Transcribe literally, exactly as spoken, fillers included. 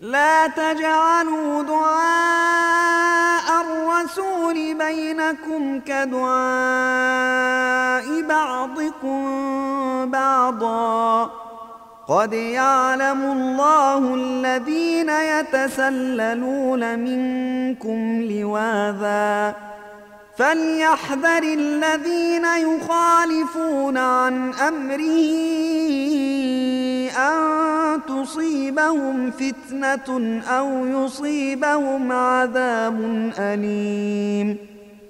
لا تجعلوا دعاء الرسول بينكم كدعاء بعضكم بعضا قد يعلم الله الذين يتسللون منكم لواذا فليحذر الذين يخالفون عن أمره أن تصيبهم فتنة أو يصيبهم عذاب أليم.